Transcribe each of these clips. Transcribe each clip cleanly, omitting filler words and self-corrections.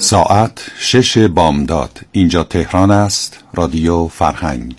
ساعت 6 بامداد. اینجا تهران است. رادیو فرهنگ.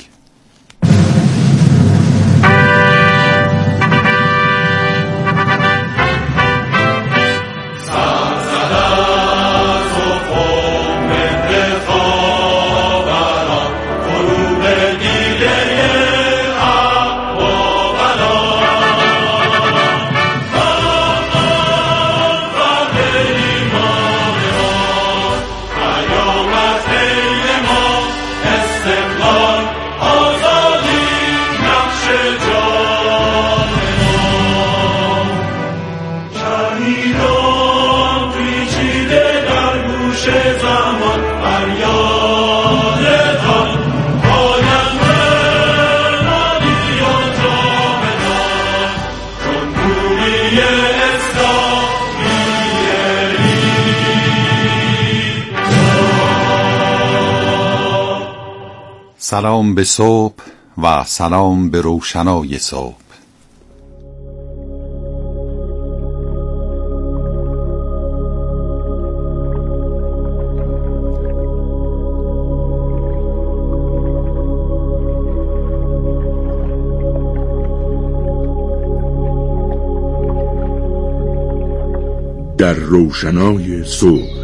سلام به صبح و سلام به روشنای صبح. در روشنای صبح.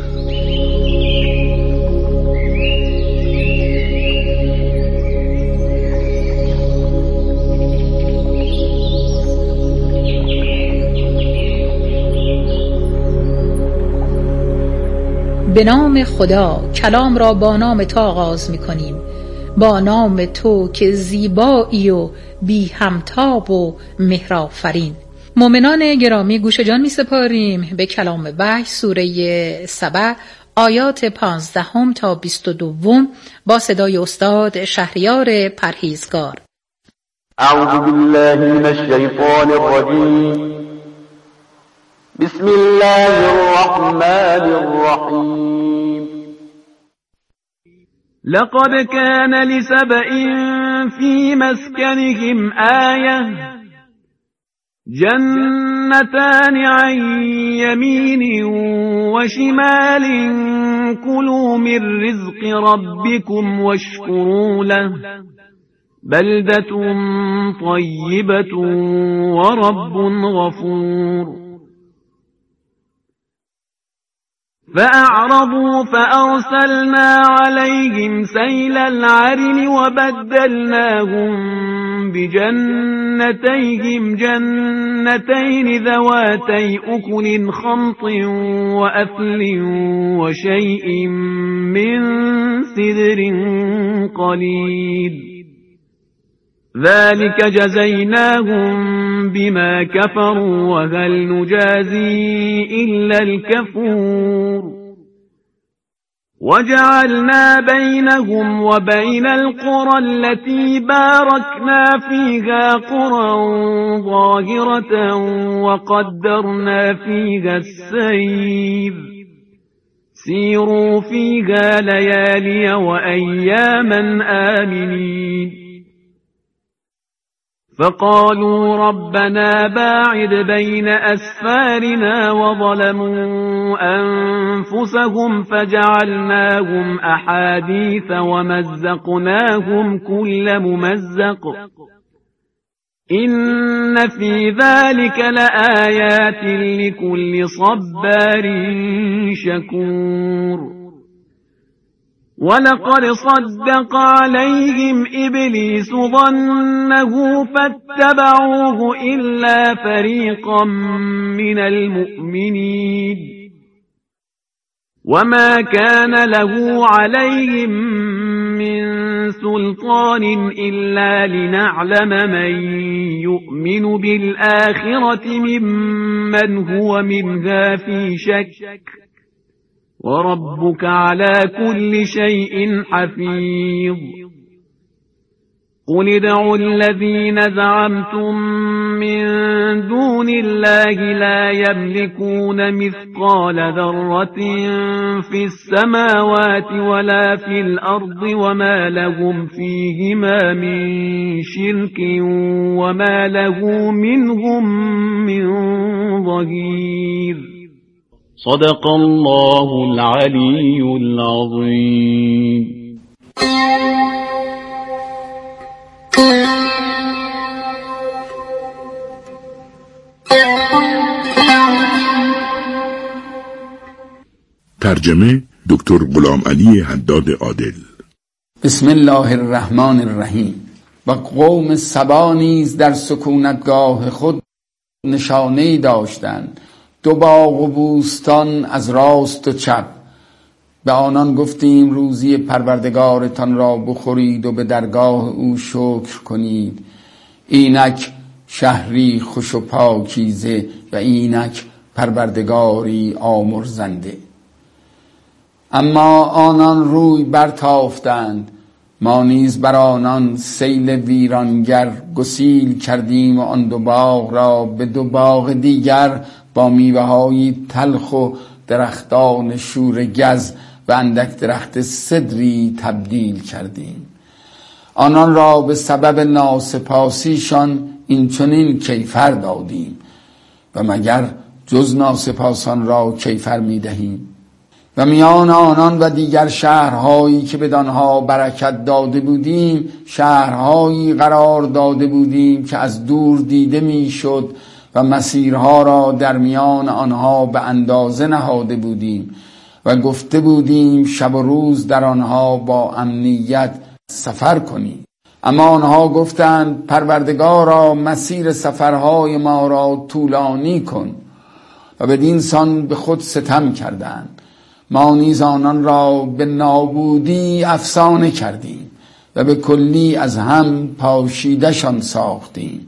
به نام خدا، کلام را با نام تو آغاز می کنیم، با نام تو که زیبایی و بی همتاب و مهرآفرین. مؤمنان گرامی، گوش جان می سپاریم به کلام وحی، سوره سبع، آیات 15 تا 22 با صدای استاد شهریار پرهیزگار. اعوذ بالله من الشیطان الرجیم. بسم الله الرحمن الرحیم. لقد كان لسبإ في مسكنهم آية جنتان عن يمين وشمال كلوا من رزق ربكم واشكروا له بلدة طيبة ورب غفور. فأعرضوا فأرسلنا عليهم سيل العرم وبدلناهم بجنتيهم جنتين ذواتي أكل خمط وأثل وشيء من سدر قليل ذلك جزيناهم بما كفروا وهل نجازي إلا الكفور. وجعلنا بينهم وبين القرى التي باركنا فيها قرى ظاهرة وقدرنا فيها السير سيروا فيها ليالي وأياما آمنين. فقالوا ربنا باعد بين أسفارنا وظلموا أنفسهم فجعلناهم أحاديث ومزقناهم كل ممزق إن في ذلك لآيات لكل صبار شكور. ولقد صدق عليهم إبليس ظنه فاتبعوه إلا فريقا من المؤمنين وما كان له عليهم من سلطان إلا لنعلم من يؤمن بالآخرة ممن هو منها في شك وربك على كل شيء حفيظ. قل ادعوا الذين زعمتم من دون الله لا يملكون مثقال ذرة في السماوات ولا في الأرض وما لهم فيهما من شرك وما له منهم من ظهير. صدق الله العلی العظیم. ترجمه دکتر غلام علی حداد عادل. بسم الله الرحمن الرحیم. و قوم سبا نیز در سکونتگاه خود نشانه‌ای داشتند، 2 باغ و بوستان از راست و چپ. به آنان گفتیم روزی پروردگارتان را بخورید و به درگاه او شکر کنید. اینک شهری خوش و پاکیزه و اینک پروردگاری آمرزنده. اما آنان روی برتافتند، ما نیز بر آنان سیل ویرانگر گسیل کردیم و آن 2 باغ را به 2 باغ دیگر با میوه‌های تلخ و درختان شورگز و اندک درخت سدری تبدیل کردیم. آنان را به سبب ناسپاسیشان این چنین کیفر دادیم و مگر جز ناسپاسان را کیفر می دهیم؟ و میان آنان و دیگر شهرهایی که بدانها برکت داده بودیم شهرهایی قرار داده بودیم که از دور دیده میشد و مسیرها را در میان آنها به اندازه نهاده بودیم و گفته بودیم شب و روز در آنها با امنیت سفر کنیم. اما آنها گفتند پروردگارا مسیر سفرهای ما را طولانی کن و بدین سان به خود ستم کردند. ما نیز آنان را به نابودی افسانه کردیم و به کلی از هم پاشیدشان ساختیم.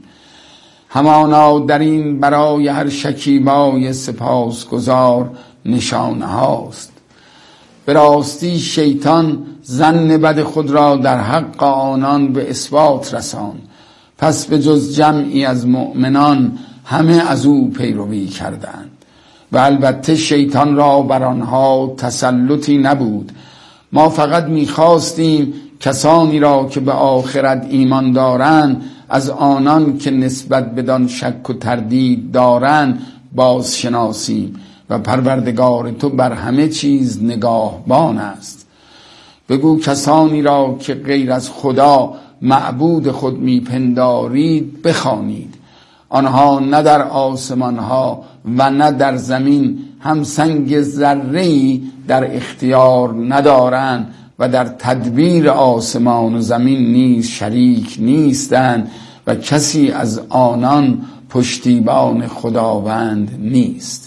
همانا در این برای هر شکیبای سپاسگزار نشانه هاست. به راستی شیطان ظن بد خود را در حق آنان به اثبات رسان، پس به جز جمعی از مؤمنان همه از او پیروی کردند. و البته شیطان را بر آنها تسلطی نبود. ما فقط می‌خواستیم کسانی را که به آخرت ایمان دارند از آنان که نسبت بدان شک و تردید دارند بازشناسیم و پروردگار تو بر همه چیز نگاهبان است. بگو کسانی را که غیر از خدا معبود خود میپندارید بخوانید. آنها نه در آسمانها و نه در زمین هم سنگ ذره‌ای در اختیار ندارند و در تدبیر آسمان و زمین نیز شریک نیستند و کسی از آنان پشتیبان خداوند نیست.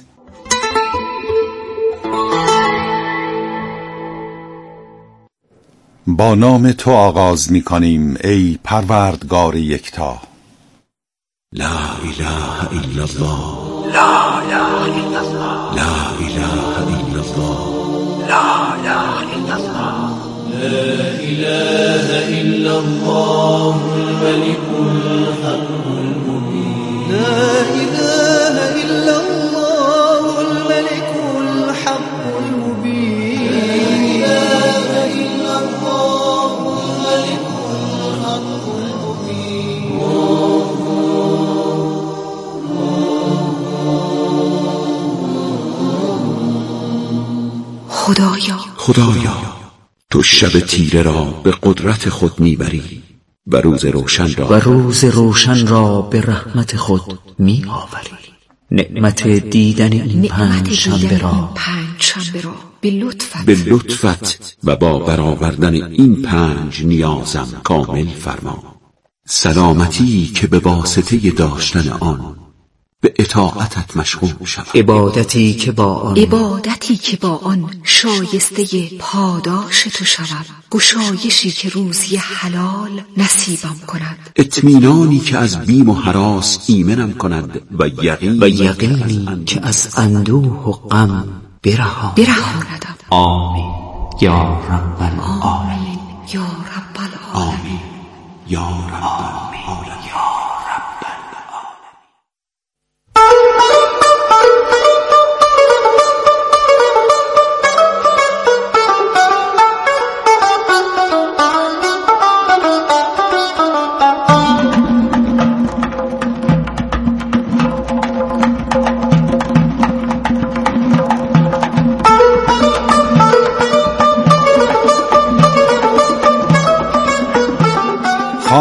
با نام تو آغاز می کنیم ای پروردگار یکتا. لا اله الا الله، لا اله الا الله، لا اله الا الله، لا اله الا الله، لا اله الا الله الملك الحق المبين، لا اله الا الله الملك الحق المبين، لا اله الا الله الملك الحق المبين. خدایا تو شب تیره را به قدرت خود میبری و روز روشن را به رحمت خود میآوری. نعمت دیدن این پنج شنبه را به لطفت و با برآوردن این 5 نیازم کامل فرما. سلامتی که به واسطه داشتن آن به اطاعتت مشغول شود. عبادتی که با آن شایسته پاداش تو شوم. گشایشی که روزی حلال نصیبم کند. اطمینانی که از بیم و هراس ایمنم کند و یقینی که از اندوه و غم برهاندم. آمین یا رب العالمین. یا رب العالمین. آمین یا رب العالمین.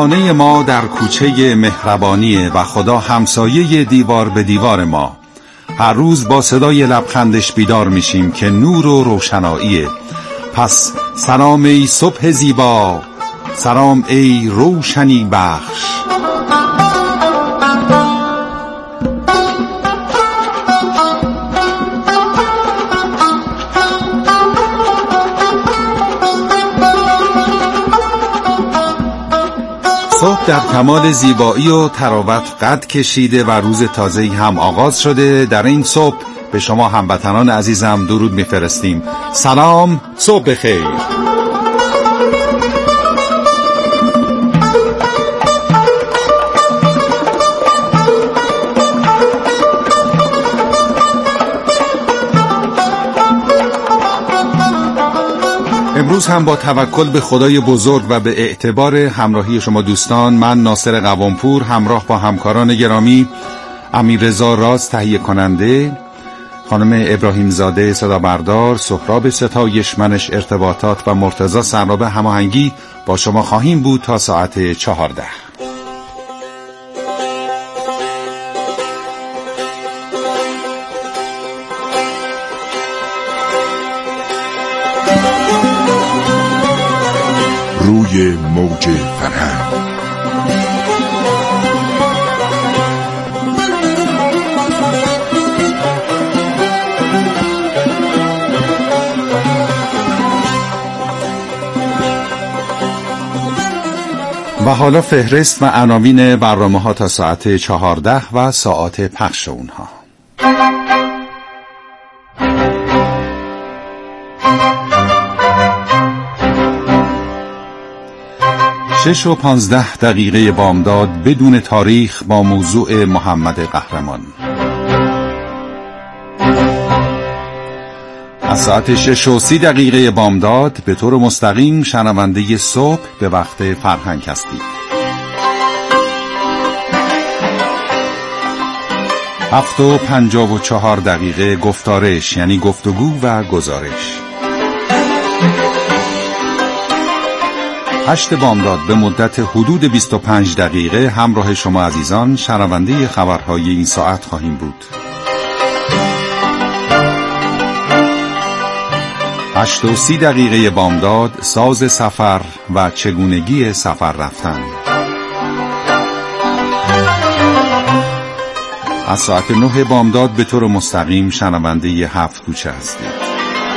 خانه ما در کوچه مهربانیه و خدا همسایه دیوار به دیوار ما. هر روز با صدای لبخندش بیدار میشیم که نور و روشناییه. پس سلام ای صبح زیبا، سلام ای روشنی بخش. صبح در کمال زیبایی و تراوت قد کشیده و روز تازه‌ای هم آغاز شده. در این صبح به شما هموطنان عزیزم درود میفرستیم. سلام، صبح بخیر. امروز هم با توکل به خدای بزرگ و به اعتبار همراهی شما دوستان، من ناصر قوامپور همراه با همکاران گرامی امیررضا راز تهیه کننده، خانم ابراهیم زاده صدا بردار، سهراب ستایش منش ارتباطات و مرتضی سراب هماهنگی با شما خواهیم بود تا ساعت 14. روی موج فرهنگ و حالا فهرست و عناوین برنامه‌ها تا ساعت 14 و ساعات پخش اونها. 6:15 بامداد بدون تاریخ با موضوع محمد قهرمان. از ساعت 6:30 بامداد به طور مستقیم شنونده صبح به وقت فرهنگ هستید. 7:54 گفتارش، یعنی گفتگو و گزارش. 8 بامداد به مدت حدود 25 دقیقه همراه شما عزیزان شنونده خبرهای این ساعت خواهیم بود. 8:30 بامداد ساز سفر و چگونگی سفر رفتن. از ساعت 9 بامداد به طور مستقیم شنونده 7 کوچه هستید.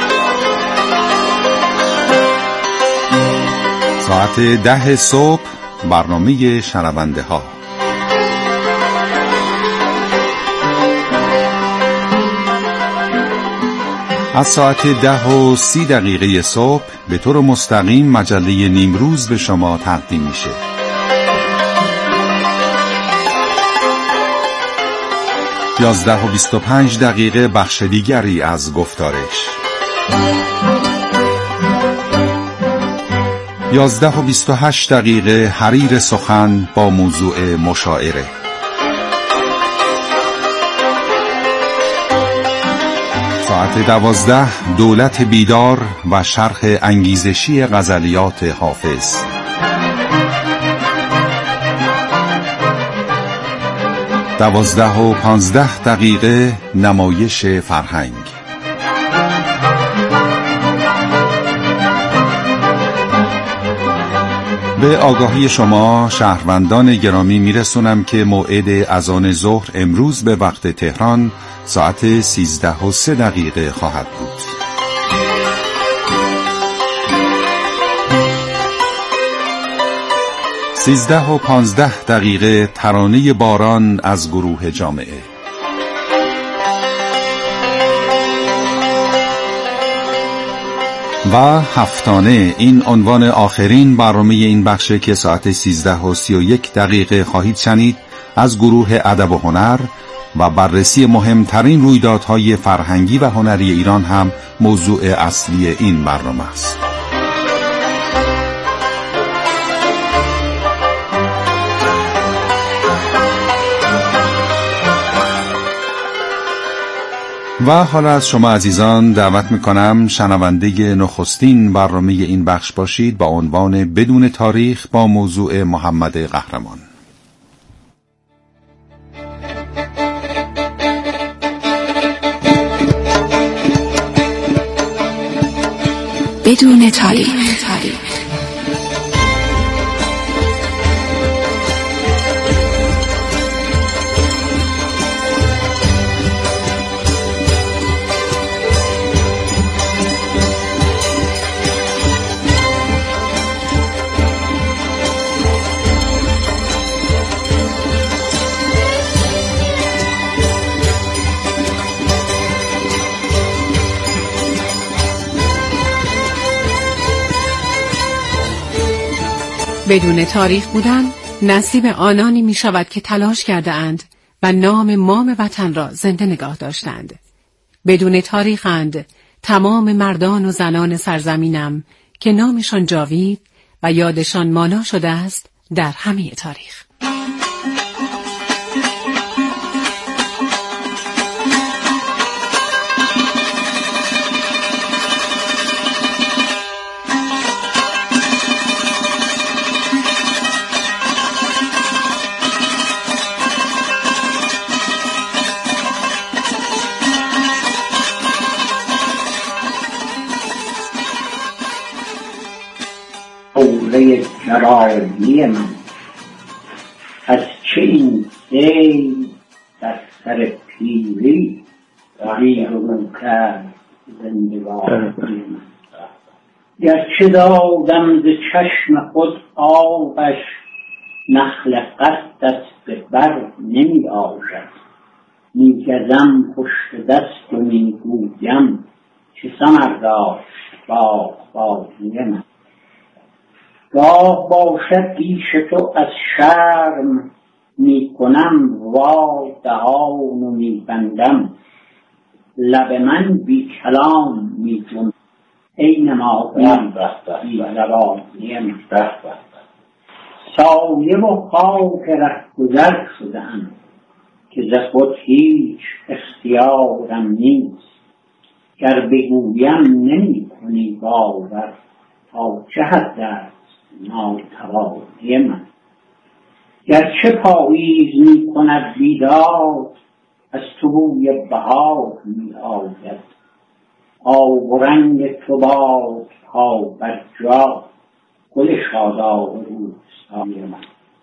ساعت 10 صبح برنامه شنونده ها. از ساعت 10:30 صبح به طور مستقیم مجله نیمروز به شما تقدیم میشه. 11:25 بخش دیگری از گفتارش. 11:28 حریر سخن با موضوع مشاعره. ساعت 12 دولت بیدار و شرح انگیزشی غزلیات حافظ. 12:15 نمایش فرهنگ. به آگاهی شما شهروندان گرامی میرسونم که موعد اذان ظهر امروز به وقت تهران ساعت 13:03 خواهد بود. « 13:15 ترانه باران از گروه جامعه. و هفتانه، این عنوان آخرین برنامه این بخشه که ساعت 13:31 خواهید شنید، از گروه ادب و هنر و بررسی مهمترین رویدادهای فرهنگی و هنری ایران هم موضوع اصلی این برنامه است. و حالا از شما عزیزان دعوت میکنم شنونده نخستین برنامه این بخش باشید با عنوان بدون تاریخ با موضوع محمد قهرمان. بدون تاریخ. بدون تاریخ بودن نصیب آنانی می شود که تلاش کرده اند و نام مام وطن را زنده نگاه داشتند. بدون تاریخند تمام مردان و زنان سرزمینم که نامشان جاوید و یادشان مانا شده است در همه تاریخ. حوله جوانی من از چه این سیل در سر پیری بیرون کرد زندگانی من. گرچه دادم ز چشم خود آبش نخل قصدت به بر نمی آید. می گزم پشت دست و می گویم چه ثمر داشت باغبانی من. گاه باشد پیش تو از شرم می کنم وا دهان و می بندم. لب من بی کلام می جنبد ای نمادم بی زبانی من. سایه و خاک رهگذر شده‌ام که ز خود هیچ اختیارم نیست. گر بگویم نمی کنی باور تا چه حد است ناتوانی من. گرچه پاییز می کند بیداد از تو بوی بهار می آید. آب و رنگ تو باد پا بر جا گل شاداب روستای من.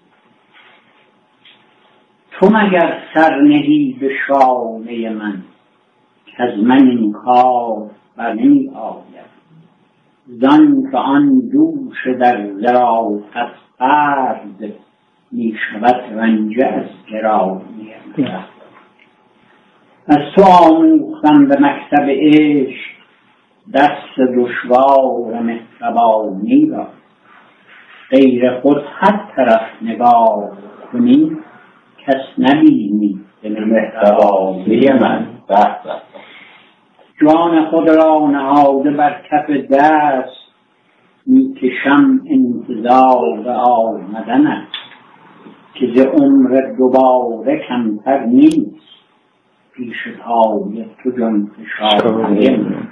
تو مگر سر نهی به شانه من که از من این کار بر نمی آید. زان که آن دوش در ظرافت فرد می شود رنجه از گرانی من. از تو آموختم به مکتب عشق دست دشوار مهربانی را. غیر خود هر طرف نگاه کنی کس نبینی به مهربانی من. جان خود را نهاده بر کف دست می کشم انتظار آمدنت که ز عمر دوباره کمتر نیست پیش پای تو جان فشانی من.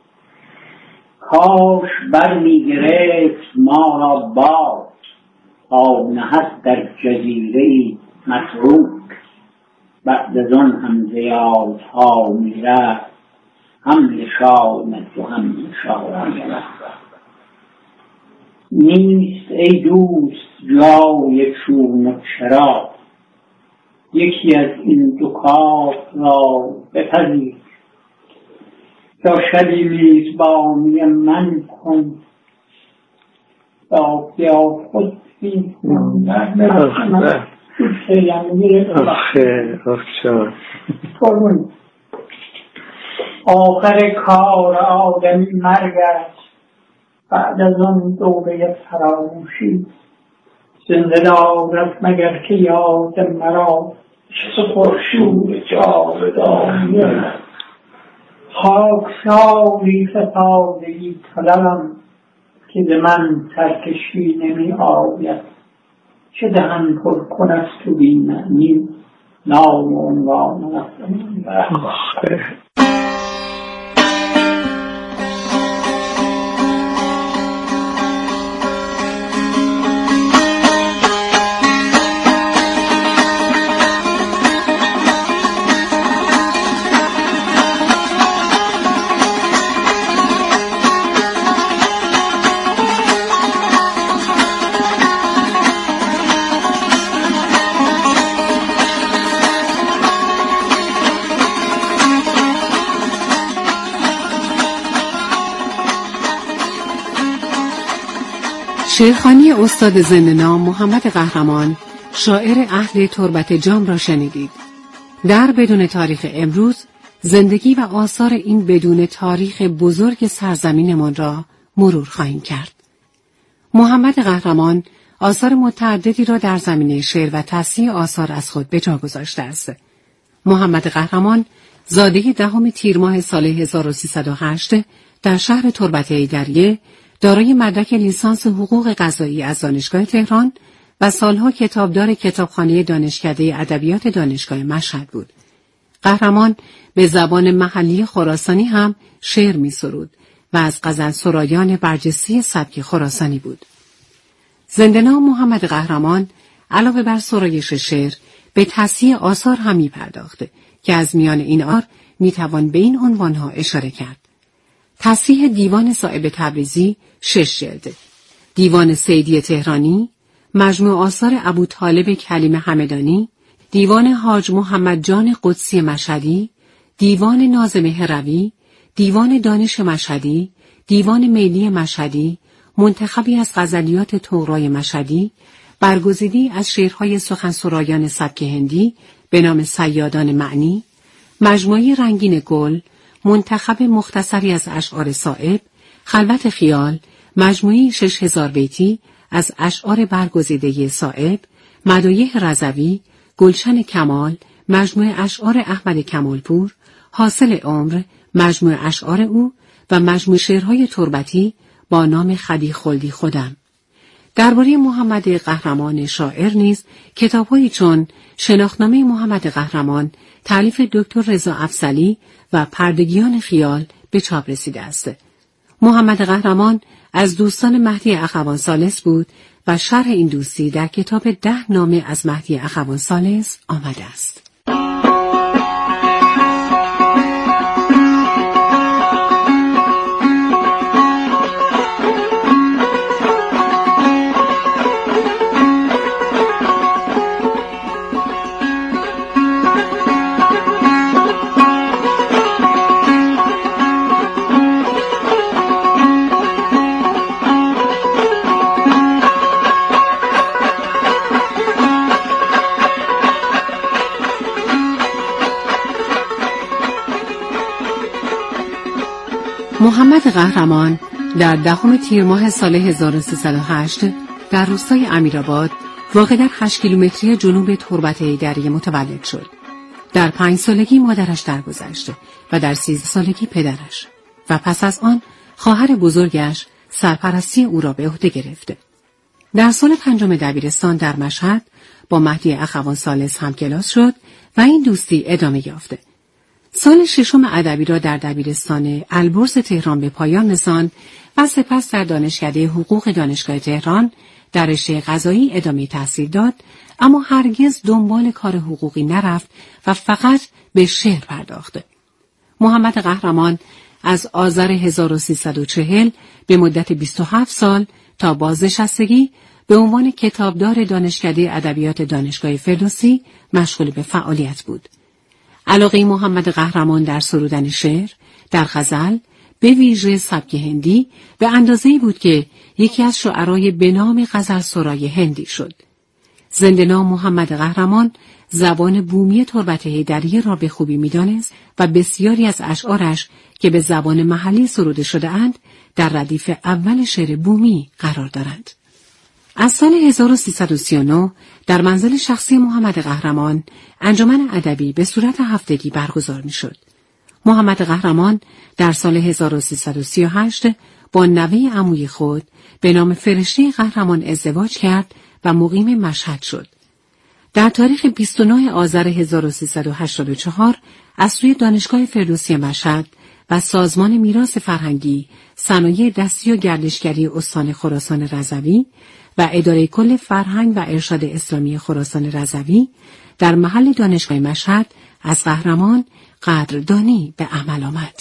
کاش بر می گرفت ما را باد تا نهد در جزیره متروک. بعد از آن هم زیادها می رفت هم نشانت و هم نشانی من. نیست ای دوست جای چون و چرا یکی از این دو کار را بپذیر. تا شبی میزبانی من کن تا بیا خود بین آخر کار آدمی مرگ است. بعد از آن دوره فراموشی زنده دارد مگر که یاد مرا خورشید جاودانی من. خاکساری فتادگی طلبم که ز من سرکشی نمی آید. چه دهن پر کن از تو بی معنی نام و عنوان رفتن. شعرخوانی استاد زنده‌نام محمد قهرمان، شاعر اهل تربت جام را شنیدید. در بدون تاریخ امروز، زندگی و آثار این بدون تاریخ بزرگ سرزمینمان را مرور خواهیم کرد. محمد قهرمان آثار متعددی را در زمینه شعر و تصحیح آثار از خود به جا گذاشته است. محمد قهرمان زاده 10 تیر ماه سال 1308 در شهر تربت حیدریه، دارای مدرک لیسانس حقوق قضایی از دانشگاه تهران و سالها کتابدار کتابخانه دانشکده ادبیات دانشگاه مشهد بود. قهرمان به زبان محلی خراسانی هم شعر می سرود و از غزل سرایان برجسته سبک خراسانی بود. زنده‌نام محمد قهرمان علاوه بر سرایش شعر به تصحیح آثار هم می پرداخته که از میان این آثار می توان به این عنوانها اشاره کرد: تصحیح دیوان صائب تبریزی 6 جلد، دیوان سیدی تهرانی، مجموع آثار ابوطالب کلیم همدانی، دیوان حاج محمد جان قدسی مشهدی، دیوان ناظم هروی، دیوان دانش مشهدی، دیوان میلی مشهدی، منتخبی از غزلیات طغرای مشهدی، برگزیدی از شعرهای سخنسرایان سبک هندی به نام صیادان معنی، مجموعه رنگین گل، منتخب مختصری از اشعار صائب، خلوت خیال، مجموعه 6000 بیتی از اشعار برگزیده صائب، مدایح رضوی، گلشن کمال، مجموعه اشعار احمد کمالپور، حاصل عمر، مجموعه اشعار او و مجموعه شعرهای تربتی با نام خدی خلدی خودم. درباره محمد قهرمان شاعر نیز کتاب‌هایی چون شناختنامه محمد قهرمان تألیف دکتر رضا افضلی و پردگیان خیال به چاپ رسیده است. محمد قهرمان از دوستان مهدی اخوان ثالث بود و شرح این دوستی در کتاب 10 نامه از مهدی اخوان ثالث آمده است. محمد قهرمان در 10 تیر ماه سال 1308 در روستای امیرآباد واقع در 8 کیلومتری جنوب تربت حیدریه متولد شد. در 5 سالگی مادرش درگذشت و در 13 سالگی پدرش و پس از آن خواهر بزرگش سرپرستی او را به عهده گرفت. در سال 5 دبیرستان در مشهد با مهدی اخوان ثالث همکلاس شد و این دوستی ادامه یافت. سال 6 ادبی را در دبیرستان البرز تهران به پایان رساند و سپس در دانشکده حقوق دانشگاه تهران در رشته قضایی ادامه تحصیل داد، اما هرگز دنبال کار حقوقی نرفت و فقط به شعر پرداخت. محمد قهرمان از آذر 1340 به مدت 27 سال تا بازنشستگی به عنوان کتابدار دانشکده ادبیات دانشگاه فردوسی مشغول به فعالیت بود. علاقه محمد قهرمان در سرودن شعر، در غزل، به ویژه سبک هندی به اندازه‌ای بود که یکی از شعرای به نام غزل سرای هندی شد. زنده‌نام محمد قهرمان زبان بومی تربت حیدریه را به خوبی می‌دانست و بسیاری از اشعارش که به زبان محلی سروده شده اند در ردیف اول شعر بومی قرار دارند. از سال 1339 در منزل شخصی محمد قهرمان انجمن ادبی به صورت هفتگی برگزار می‌شد. محمد قهرمان در سال 1338 با نوه عموی خود به نام فرشته قهرمان ازدواج کرد و مقیم مشهد شد. در تاریخ 29 آذر 1384 از سوی دانشگاه فردوسی مشهد و سازمان میراث فرهنگی، صنایع دستی و گردشگری استان خراسان رضوی و اداره کل فرهنگ و ارشاد اسلامی خراسان رضوی در محل دانشگاه مشهد از قهرمان قدردانی به عمل آمد.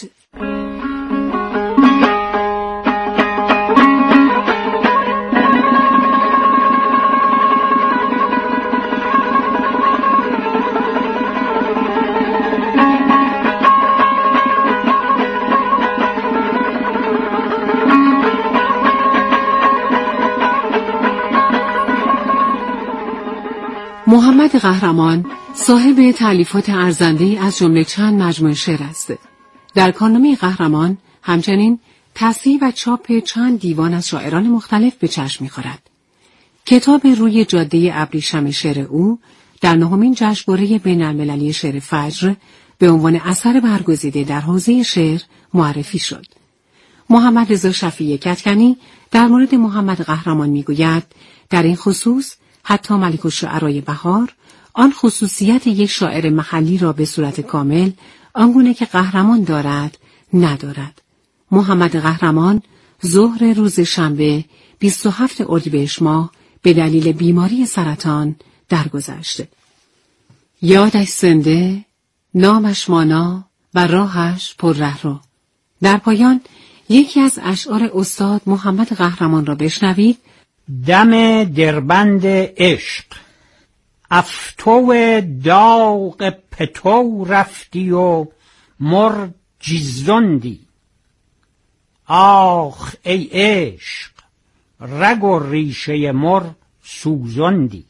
محمد قهرمان صاحب تألیفات ارزنده‌ای از جمله چند مجموعه شعر است. در کارنامه قهرمان همچنین تصحیح و چاپ چند دیوان از شاعران مختلف به چشم می‌خورد. کتاب روی جاده ابریشم شعر او در 9مین جشنواره بین‌المللی شعر فجر به عنوان اثر برگزیده در حوزه شعر معرفی شد. محمد رضا شفیع کدکنی در مورد محمد قهرمان می‌گوید در این خصوص حتی ملک الشعرای بهار آن خصوصیت یک شاعر محلی را به صورت کامل آنگونه که قهرمان دارد ندارد. محمد قهرمان ظهر روز شنبه 27 اردیبهشت ماه به دلیل بیماری سرطان درگذشت. یادش زنده، نامش مانا و راهش پر رهرو. در پایان یکی از اشعار استاد محمد قهرمان را بشنوید. دم دربند عشق، افتو داغ پتو رفتی و مر جیزوندی. آخ ای عشق، رگ و ریشه مر سوزندی.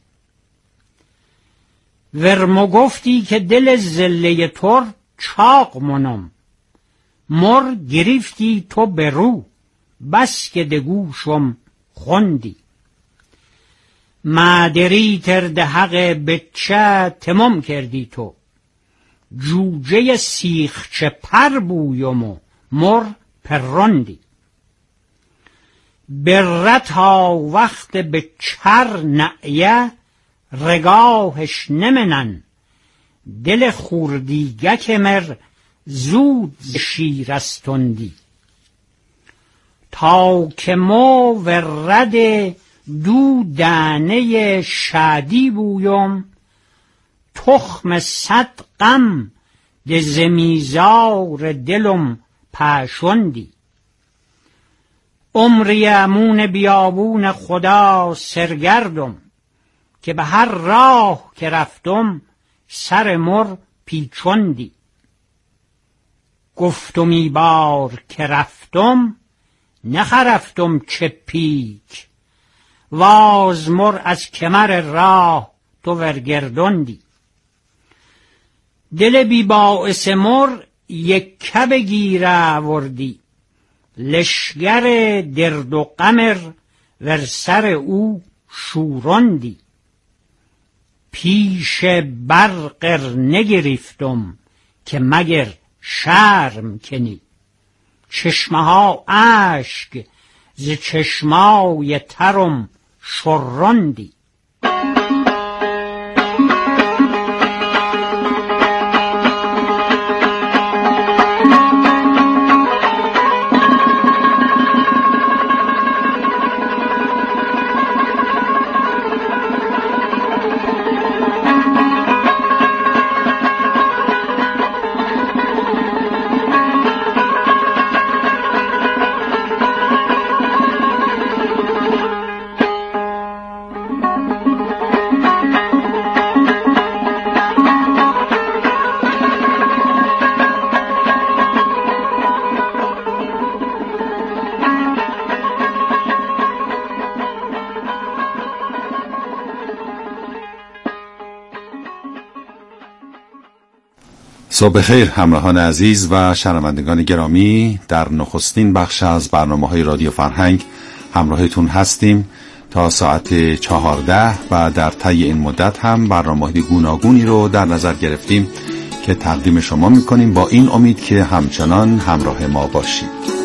ورمو گفتی که دل زله تر چاق منم. مر گرفتی تو به رو، بس که دگوشم خوندی. مادری ترد حق بچه تمام کردی تو. جوجه سیخچه پر بویم و مر پروندی. برتا وقت به چر نعیه رگاهش نمنن. دل خوردیگه که مر زود شیرستندی. تا که ما ورد دو دانه شادی بویم. تخم 100 غم ده زمیزار دلم پاشندی. عمری امون بیابون خدا سرگردم. که به هر راه که رفتم سر مر پیچندی. گفتم ای بار که رفتم نخرفتم چه پیک. واز مر از کمر راه تو ورگردندی. دل بی باعث مر یک کب گیره وردی. لشگر درد و غمر ور سر او شورندی. پیش برقر نگرفتم که مگر شرم کنی. چشمه ها اشک ز چشمای ترم شرندی. صبح خیر همراهان عزیز و شنوندگان گرامی، در نخستین بخش از برنامه‌های رادیو فرهنگ همراهتون هستیم تا ساعت 14 و در طی این مدت هم برنامه‌های گوناگونی رو در نظر گرفتیم که تقدیم شما می‌کنیم با این امید که همچنان همراه ما باشید.